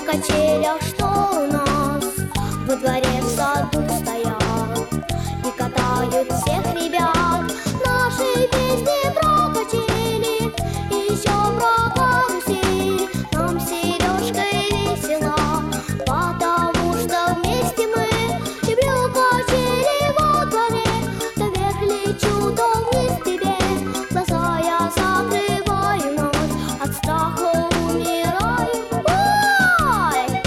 качелях, что у нас во дворе в саду стоят и катают всех ребят. Наши песни про качели и еще про карусель. Нам с Сережкой весело, потому что вместе мы. Люблю качели во дворе, то вверх лечу, то вниз тебе. Глаза я закрываю ночь, от страха умираю. Ой!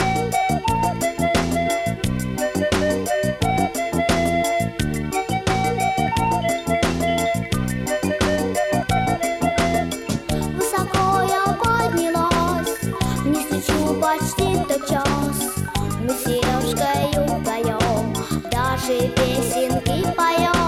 Высоко я поднялась, вниз лечу почти тотчас. Мы с Сережкой поем, даже песенки поем.